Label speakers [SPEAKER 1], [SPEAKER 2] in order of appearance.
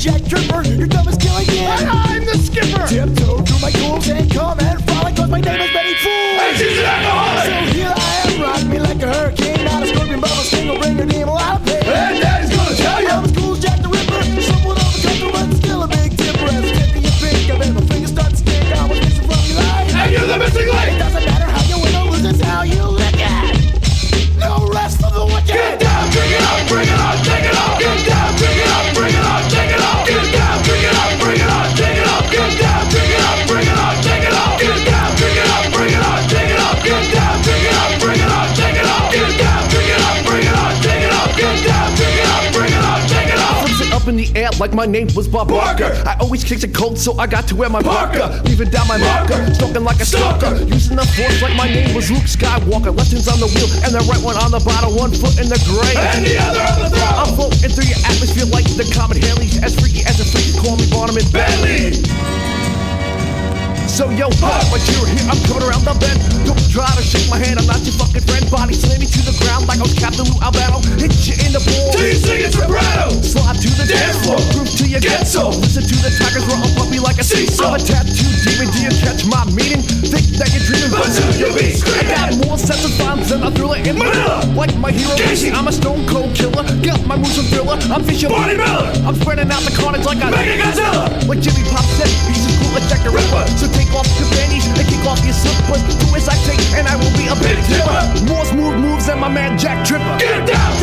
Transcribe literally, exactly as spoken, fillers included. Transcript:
[SPEAKER 1] Jack Tripper, your dumb is killing it.
[SPEAKER 2] And I'm the skipper.
[SPEAKER 1] Tiptoe through my ghouls and come and frolic, cause my name is Betty Fool.
[SPEAKER 2] And she's an alcoholic.
[SPEAKER 1] So here I am, rock me like a hurricane, not a scorpion, but a sting will bring your name out of pain.
[SPEAKER 2] And Daddy's gonna tell you
[SPEAKER 1] I'm as cool as Jack the Ripper, somewhat of a country, but still a big tipper. As tippy you think, I bet my fingers start to stink. I was missing from your life.
[SPEAKER 2] and you're the missing
[SPEAKER 1] It
[SPEAKER 2] link.
[SPEAKER 1] doesn't matter how you win or lose, it's how you lick it. No rest for the wicked.
[SPEAKER 2] Get down, drink it up, bring it on, take it off. Get down, drink it up, bring it on, take it off. Get down, drink it up, bring it on, take it off. Get down, drink it up, bring it on, take it off. Get down, drink it up, bring it on, take it off. Get down, drink it up, bring it on, take it off. Get down, drink it up, bring it on, take it off. Get down, drink it up, bring it on, take it off.
[SPEAKER 3] Flips it up in the air like my name was Bob Barker. I always kicked it cold, so I got to wear my
[SPEAKER 2] Parker.
[SPEAKER 3] parka. Leaving down my marker, stalking like a stalker. Using the force like my name was Luke Skywalker. Left hand's on the wheel and the right one on the bottle. One foot in the grave.
[SPEAKER 2] And the other on the throne.
[SPEAKER 3] I'm floating through your atmosphere like the comet Haley's. As freaky as a freak, call me Barnum and
[SPEAKER 2] Bentley.
[SPEAKER 3] So yo, fuck, but you're here, I'm coming around the bend. Don't try to shake my hand, I'm not your fucking friend. Body slamming to the ground like I was Captain Lou Albano. Hit you in the balls.
[SPEAKER 2] Till you sing it vibrato.
[SPEAKER 3] Slide to the
[SPEAKER 2] Dance floor.
[SPEAKER 3] Groove till you
[SPEAKER 2] Get
[SPEAKER 3] get
[SPEAKER 2] so.
[SPEAKER 3] so. Listen to the tigers roar a puppy like a
[SPEAKER 2] Seesaw.
[SPEAKER 3] I'm a tattoo demon, do you catch my meaning? Think that you're dreaming,
[SPEAKER 2] But soon you'll be
[SPEAKER 3] I
[SPEAKER 2] screaming.
[SPEAKER 3] got more sets of bombs than a thriller in
[SPEAKER 2] Manila.
[SPEAKER 3] Like my hero,
[SPEAKER 2] Casey.
[SPEAKER 3] I'm a stone cold killer. Got my moves from Thriller, I'm fishing
[SPEAKER 2] Barney Miller.
[SPEAKER 3] I'm spreading out the carnage like a
[SPEAKER 2] Mega Godzilla.
[SPEAKER 3] Like Jimmy Pop said, he's as cool as Jack the Ripper. So take off your panties and kick off your slippers. Do as I say, and I will be a big tipper. More smooth moves than my man Jack Tripper.
[SPEAKER 2] Get down,